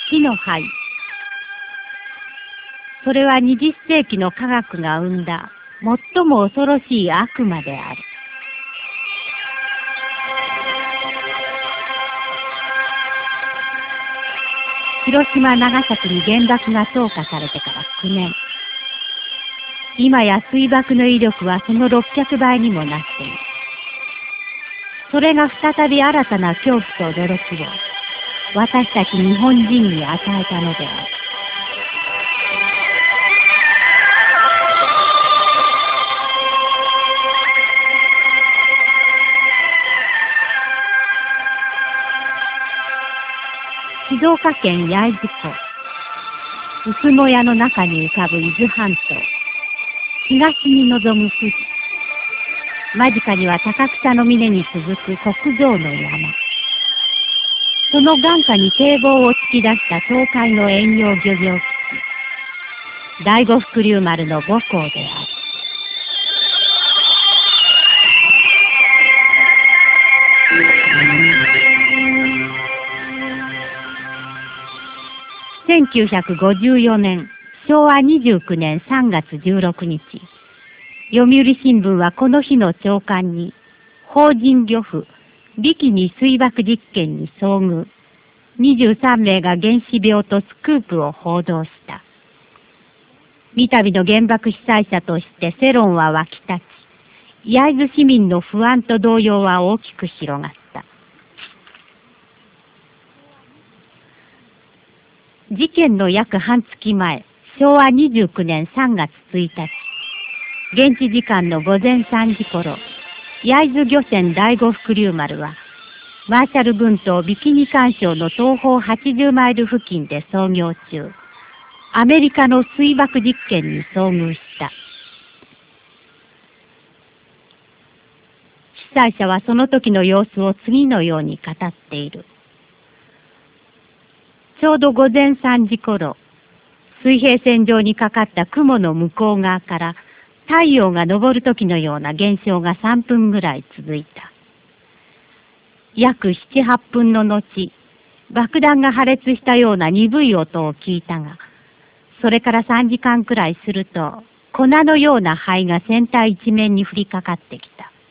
死の灰。それは20世紀の科学が生んだ最も恐ろしい悪魔である。広島、長崎に原爆が投下されてから9年。今や水爆の威力はその600倍にもなっている。それが再び新たな恐怖と驚きを私たち日本人に与えたのである。静岡県焼津湖、薄もやの中に浮かぶ伊豆半島、東に望む富士、間近には高草の峰に続く国道の山、その眼下に堤防を突き出した東海の遠洋漁業基地、第五福竜丸の母港である。1954年、昭和29年3月16日、読売新聞はこの日の朝刊に、邦人漁夫、ビキニ水爆実験に遭遇、23名が原子病とスクープを報道した。三度の原爆被災者として世論は沸き立ち、焼津市民の不安と動揺は大きく広がった。事件の約半月前、昭和29年3月1日、現地時間の午前3時頃、焼津漁船第五福竜丸は、マーシャル群島ビキニ環礁の東方80マイル付近で操業中、アメリカの水爆実験に遭遇した。被災者はその時の様子を次のように語っている。ちょうど午前3時頃、水平線上にかかった雲の向こう側から太陽が昇る時のような現象が3分ぐらい続いた。約7、8分の後、爆弾が破裂したような鈍い音を聞いたが、それから3時間くらいすると、粉のような灰が船体一面に降りかかってきた。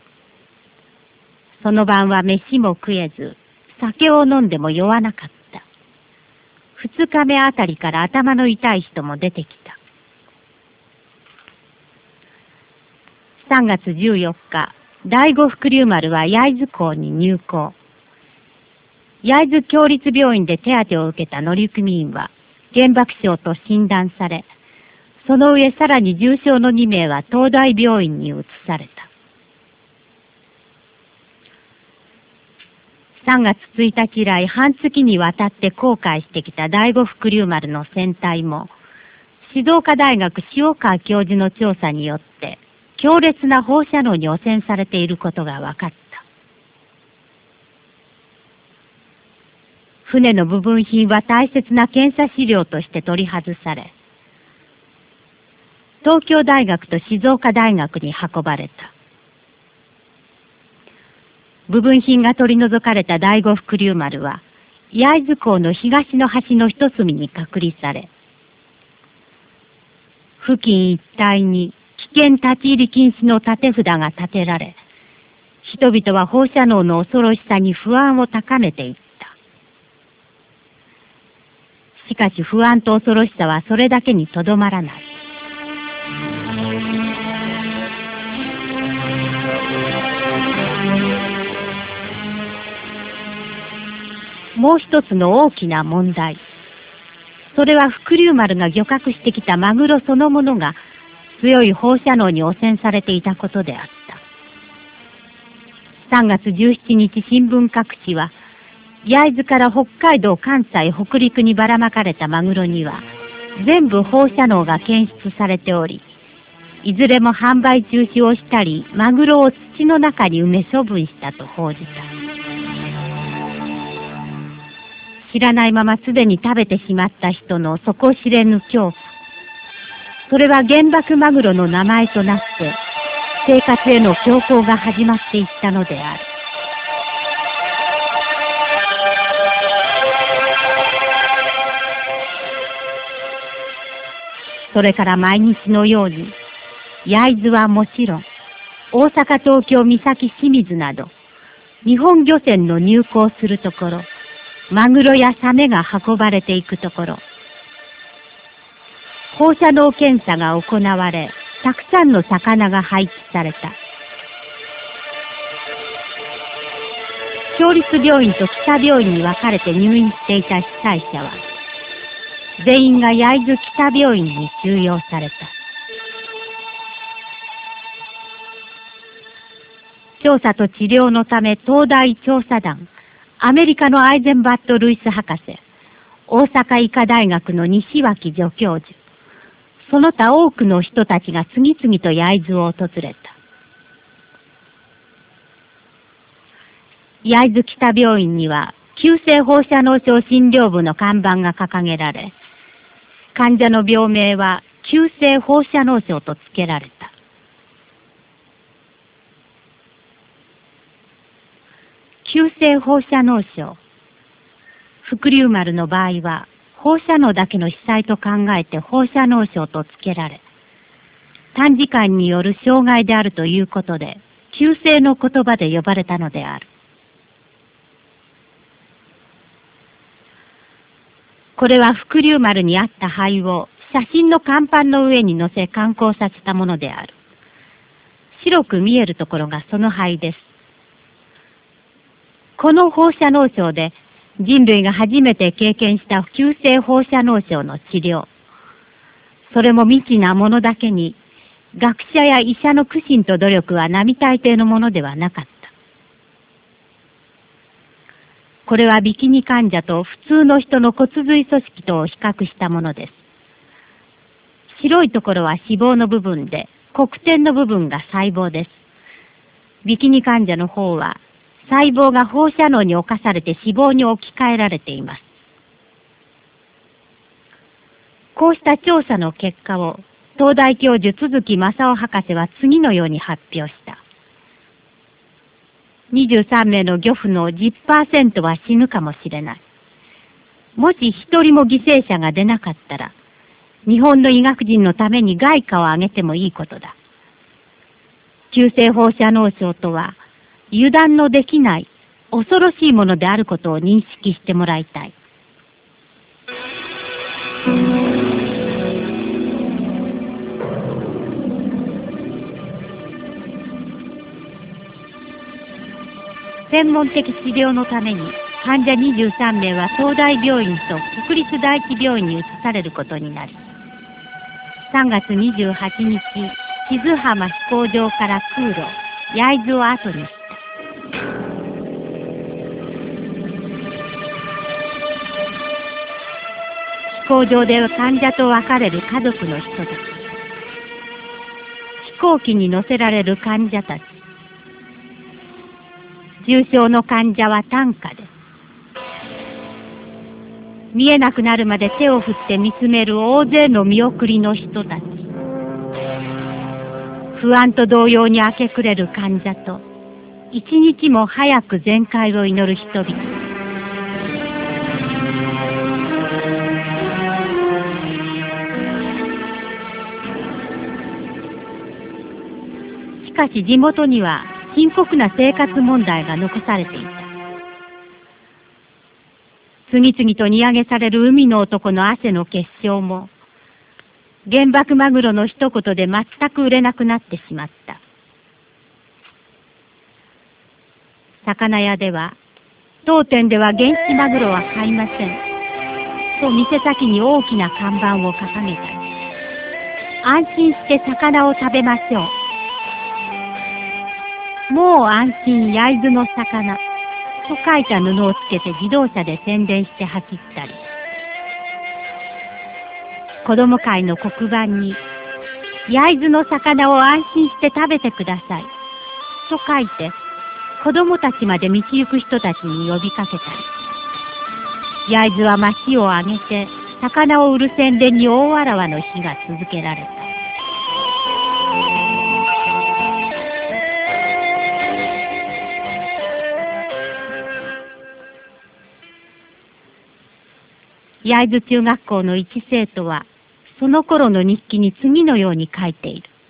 その晩は飯も食えず、酒を飲んでも酔わなかった。2日目あたりから頭の痛い人も出てきた。3月14日、第五福竜丸は焼津港に入港。焼津共立病院で手当てを受けた乗組員は原爆症と診断され、その上さらに重症の2名は東大病院に移された。3月1日以来半月にわたって航海してきた第五福竜丸の船体も、静岡大学塩川教授の調査によって強烈な放射能に汚染されていることが分かった。船の部分品は大切な検査資料として取り外され、東京大学と静岡大学に運ばれた。部分品が取り除かれた第五福竜丸は、焼津港の東の端の一隅に隔離され、付近一帯に危険立ち入り禁止の立て札が立てられ、人々は放射能の恐ろしさに不安を高めていった。しかし不安と恐ろしさはそれだけにとどまらない。もう一つの大きな問題。それは福竜丸が漁獲してきたマグロそのものが強い放射能に汚染されていたことであった。3月17日新聞各紙は、焼津から北海道、関西、北陸にばらまかれたマグロには、全部放射能が検出されており、いずれも販売中止をしたり、マグロを土の中に埋め処分したと報じた。知らないまますでに食べてしまった人の底知れぬ恐怖。それは原爆マグロの名前となって、生活への恐慌が始まっていったのである。 それから毎日のように、焼津はもちろん、大阪、東京、三崎、清水など、日本漁船の入港するところ、マグロやサメが運ばれていくところ、放射能検査が行われ、たくさんの魚が配置された。町立病院と北病院に分かれて入院していた被災者は、全員が焼津北病院に収容された。調査と治療のため東大調査団、アメリカのアイゼンバット・ルイス博士、大阪医科大学の西脇助教授、その他多くの人たちが次々と焼津を訪れた。焼津北病院には急性放射能症診療部の看板が掲げられ、患者の病名は急性放射能症と付けられた。急性放射能症。伏龍丸の場合は放射能だけの被災と考えて放射能症と付けられ、短時間による障害であるということで、急性の言葉で呼ばれたのである。これは伏龍丸にあった灰を写真の甲板の上に乗せ観光させたものである。白く見えるところがその灰です。この放射能症で人類が初めて経験した急性放射能症の治療。それも未知なものだけに、学者や医者の苦心と努力は並大抵のものではなかった。これはビキニ患者と普通の人の骨髄組織とを比較したものです。白いところは脂肪の部分で、黒点の部分が細胞です。ビキニ患者の方は、細胞が放射能に侵されて脂肪に置き換えられています。こうした調査の結果を、東大教授都築正夫博士は次のように発表した。23名の漁夫の 10% は死ぬかもしれない。もし一人も犠牲者が出なかったら、日本の医学人のために外貨をあげてもいいことだ。急性放射能症とは、油断のできない恐ろしいものであることを認識してもらいたい。専門的治療のために患者23名は東大病院と国立第一病院に移されることになり、3月28日、静浜飛行場から空路、焼津を後にした。飛行場で患者と別れる家族の人たち、飛行機に乗せられる患者たち、重症の患者は担架で、見えなくなるまで手を振って見つめる大勢の見送りの人たち、不安と動揺に明け暮れる患者と、一日も早く全快を祈る人々。しかし地元には深刻な生活問題が残されていた。次々と荷揚げされる海の男の汗の結晶も、原爆マグロの一言で全く売れなくなってしまった。魚屋では、当店では原始マグロは買いません。と店先に大きな看板を掲げたり、安心して魚を食べましょう。もう安心焼津の魚。と書いた布をつけて自動車で宣伝して走ったり、子供会の黒板に、焼津の魚を安心して食べてください。と書いて、子供たちまで道行く人たちに呼びかけたり、焼津は町を挙げて、魚を売る宣伝に大わらわの日が続けられた。焼津中学校の一生徒は、 その頃の日記に次のように書いている。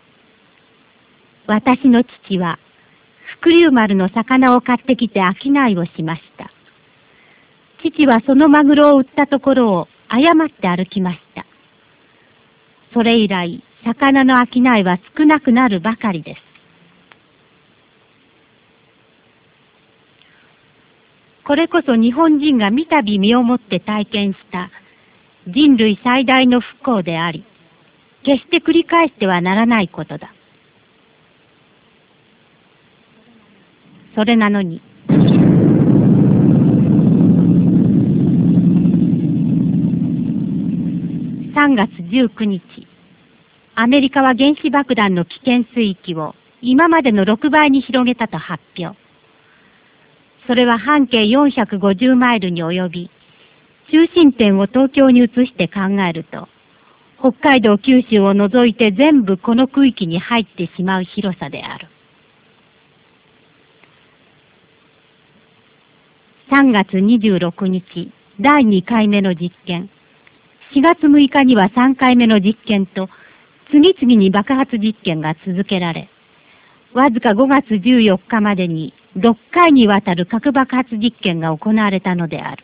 私の父は、伏龍丸の魚を買ってきて商いをしました。父はそのマグロを売ったところを誤って歩きました。それ以来、魚の商いは少なくなるばかりです。これこそ日本人が三度身をもって体験した人類最大の不幸であり、決して繰り返してはならないことだ。それなのに、3月19日、アメリカは原子爆弾の危険水域を今までの6倍に広げたと発表。それは半径450マイルに及び、中心点を東京に移して考えると、北海道、九州を除いて全部この区域に入ってしまう広さである。3月26日、第2回目の実験。4月6日には3回目の実験と、次々に爆発実験が続けられ、わずか5月14日までに6回にわたる核爆発実験が行われたのである。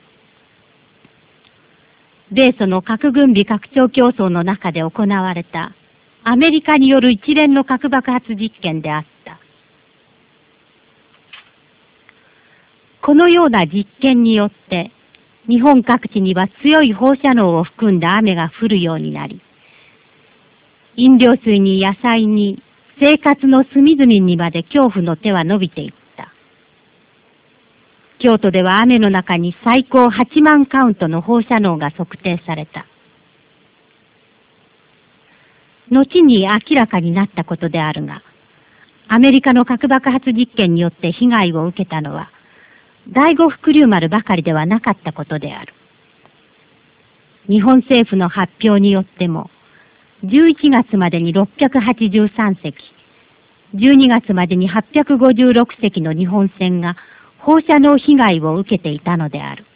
米ソの核軍備拡張競争の中で行われたアメリカによる一連の核爆発実験であった。このような実験によって、日本各地には強い放射能を含んだ雨が降るようになり、飲料水に野菜に生活の隅々にまで恐怖の手は伸びていった。京都では雨の中に最高8万カウントの放射能が測定された。後に明らかになったことであるが、アメリカの核爆発実験によって被害を受けたのは、第五福竜丸ばかりではなかったことである。日本政府の発表によっても、11月までに683隻、12月までに856隻の日本船が放射能被害を受けていたのである。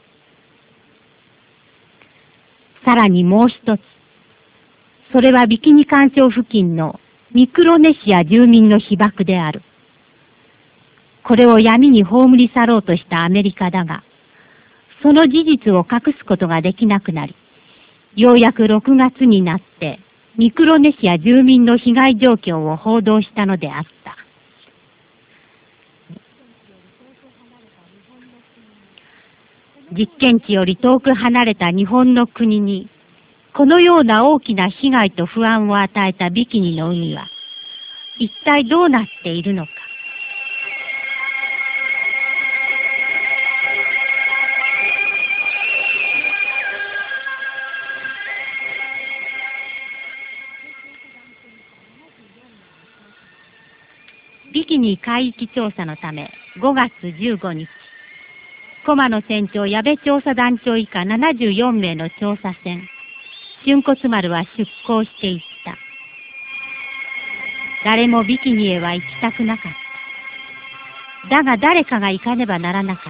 さらにもう一つ、それはビキニ環礁付近のミクロネシア住民の被爆である。これを闇に葬り去ろうとしたアメリカだが、その事実を隠すことができなくなり、ようやく6月になってミクロネシア住民の被害状況を報道したのであった。実験地より遠く離れた日本の国に、このような大きな被害と不安を与えたビキニの海は、一体どうなっているのか。ビキニ海域調査のため5月15日、駒の船長矢部調査団長以下74名の調査船、春骨丸は出港していった。誰もビキニへは行きたくなかった。だが誰かが行かねばならなかった。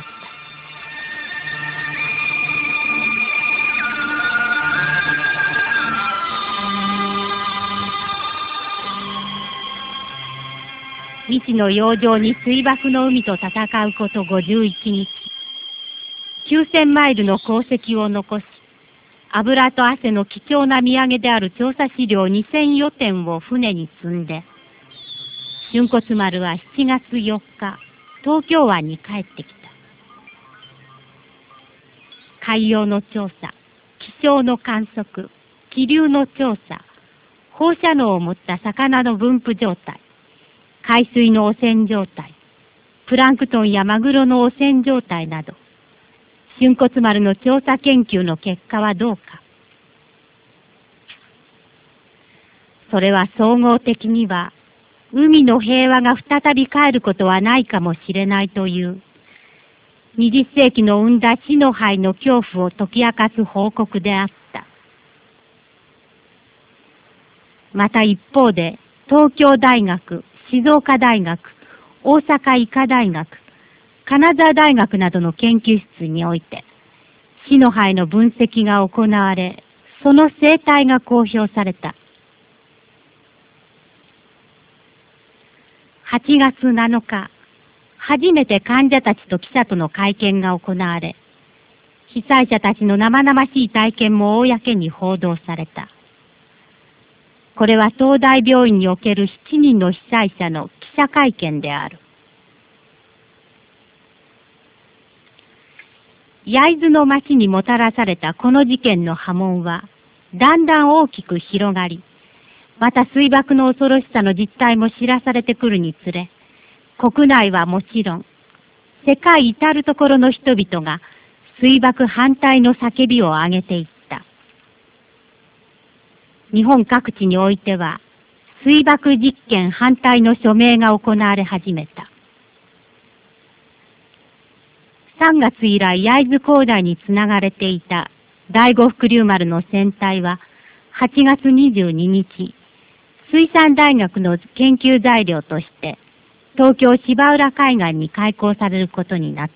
未知の洋上に水爆の海と戦うこと51日。9000マイルの航跡を残し、油と汗の貴重な土産である調査資料2004点を船に積んで、春骨丸は7月4日、東京湾に帰ってきた。海洋の調査、気象の観測、気流の調査、放射能を持った魚の分布状態、海水の汚染状態、プランクトンやマグロの汚染状態など、春骨丸の調査研究の結果はどうか。それは総合的には、海の平和が再び帰ることはないかもしれないという、20世紀の生んだ死の灰の恐怖を解き明かす報告であった。また一方で、東京大学、静岡大学、大阪医科大学、金沢大学などの研究室において、死の灰の分析が行われ、 その生態が公表された。8月7日、初めて患者たちと記者との会見が行われ、被災者たちの生々しい体験も公に報道された。これは東大病院における7人の被災者の記者会見である。焼津の町にもたらされたこの事件の波紋は、だんだん大きく広がり、また水爆の恐ろしさの実態も知らされてくるにつれ、国内はもちろん、世界至るところの人々が水爆反対の叫びを上げていった。日本各地においては、水爆実験反対の署名が行われ始めた。3月以来焼津工大につながれていた第五福竜丸の船体は8月22日、水産大学の研究材料として東京芝浦海岸に開港されることになった。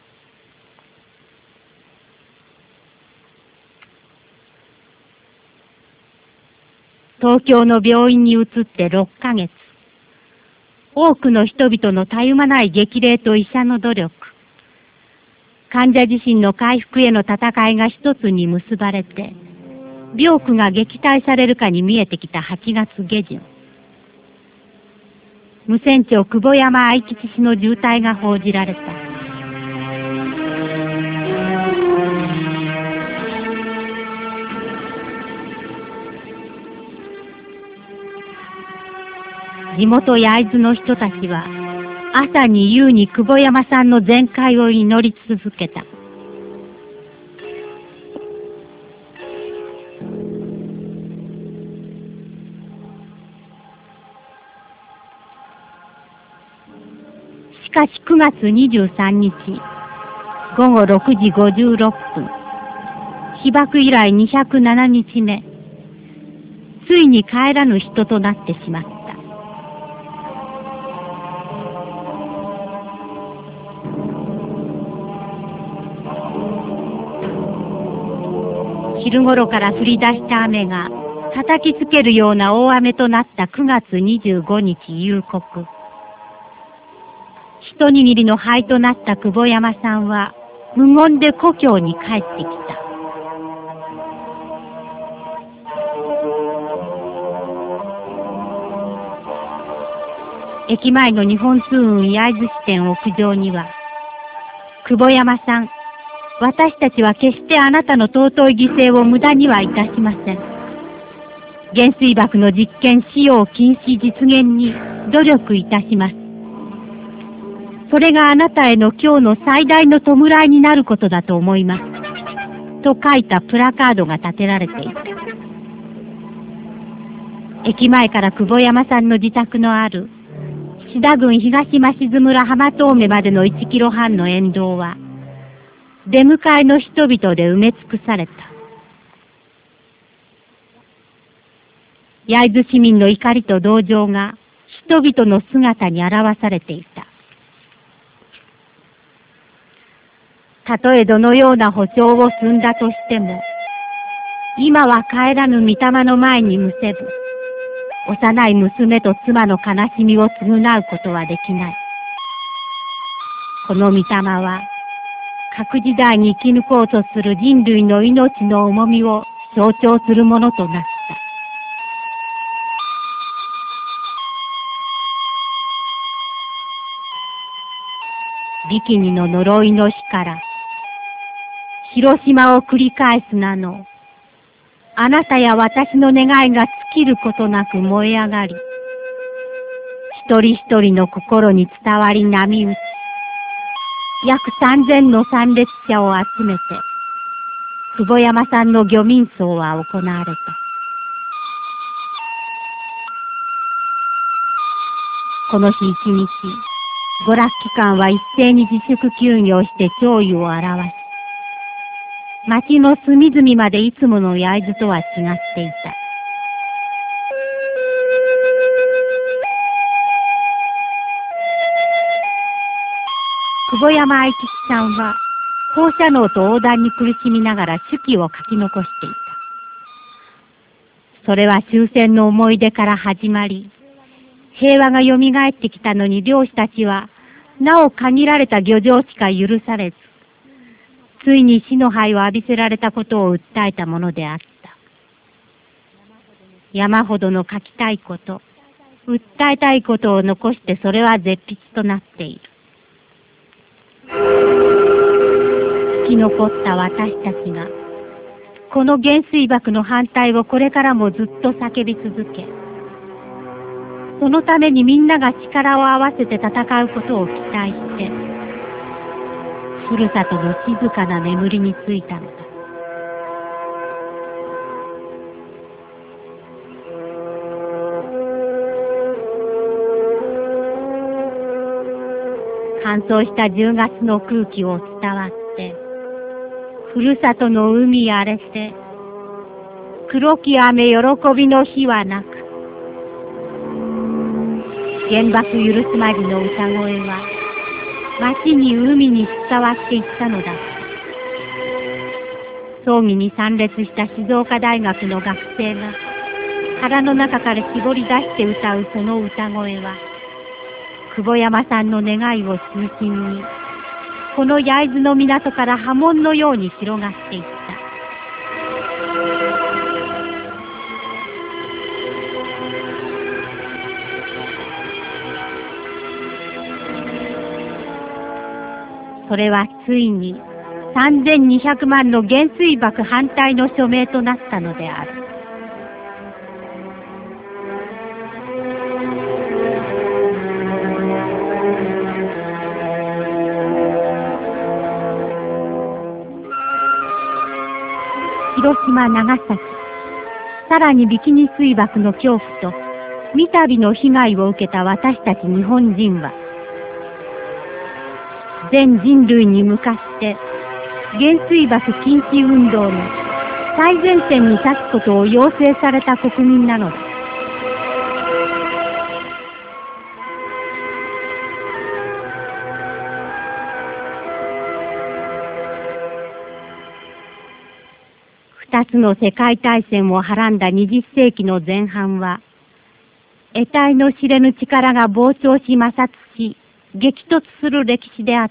東京の病院に移って6ヶ月、多くの人々のたゆまない激励と医者の努力、患者自身の回復への戦いが一つに結ばれて、病苦が撃退されるかに見えてきた8月下旬、無線長久保山愛吉氏の重体が報じられた。地元焼津の人たちは、朝に夕に久保山さんの全快を祈り続けた。しかし9月23日、午後6時56分、被爆以来207日目、ついに帰らぬ人となってしまった。昼頃から降り出した雨が叩きつけるような大雨となった9月25日夕刻。一握りの灰となった久保山さんは無言で故郷に帰ってきた。駅前の日本通運焼津支店屋上には、久保山さん、私たちは決してあなたの尊い犠牲を無駄にはいたしません。原水爆の実験使用禁止実現に努力いたします。それがあなたへの今日の最大の弔いになることだと思います。と書いたプラカードが立てられていた。駅前から久保山さんの自宅のある志田郡東増津村浜東目までの1キロ半の沿道は、出迎えの人々で埋め尽くされた。焼津市民の怒りと同情が人々の姿に表されていた。たとえどのような保証を済んだとしても、今は帰らぬ御霊の前にむせぶ、幼い娘と妻の悲しみを償うことはできない。この御霊は、各時代に生き抜こうとする人類の命の重みを象徴するものとなった。ビキニの呪いの火から、広島を繰り返す名の、あなたや私の願いが尽きることなく燃え上がり、一人一人の心に伝わり波打ち、約3000の参列者を集めて、久保山さんの漁民葬は行われた。この日一日、娯楽機関は一斉に自粛休業して弔意を表し、町の隅々までいつもの焼津とは違っていた。久保山愛吉さんは、放射能と横断に苦しみながら手記を書き残していた。 それは終戦の思い出から始まり、平和がよみがえってきたのに漁師たちは、なお限られた漁場しか許されず、ついに死の灰を浴びせられたことを訴えたものであった。山ほどの書きたいこと、訴えたいことを残してそれは絶筆となっている。生き残った私たちが、この原水爆の反対をこれからもずっと叫び続け、そのためにみんなが力を合わせて戦うことを期待して、ふるさとの静かな眠りについたのだ。乾燥した10月の空気を伝わって、ふるさとの海荒れて、黒き雨喜びの日はなく、原爆許すまじの歌声は、街に海に伝わっていったのだ。葬儀に参列した静岡大学の学生が、腹の中から絞り出して歌うその歌声は、久保山さんの願いを中心に、この焼津の港から波紋のように広がっていった。それはついに3200万の原水爆反対の署名となったのである。広島、長崎、さらにビキニ水爆の恐怖と三度の被害を受けた私たち日本人は、全人類に向かって原水爆禁止運動の最前線に立つことを要請された国民なのだ。二つの世界大戦をはらんだ20世紀の前半は、得体の知れぬ力が膨張し摩擦し、激突する歴史であった。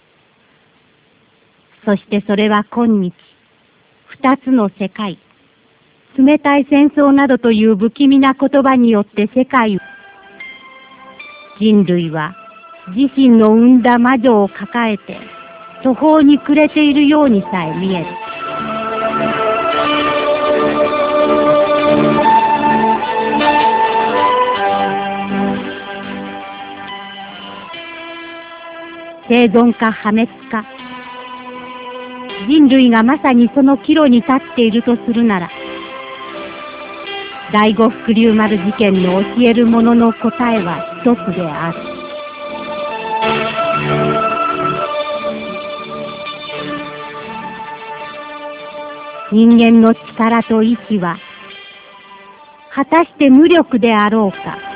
そしてそれは今日、二つの世界、冷たい戦争などという不気味な言葉によって世界、人類は自身の生んだ魔女を抱えて途方に暮れているようにさえ見える。生存か破滅か。人類がまさにその岐路に立っているとするなら、第五福竜丸事件の教えるものの答えは一つである。人間の力と意志は、果たして無力であろうか。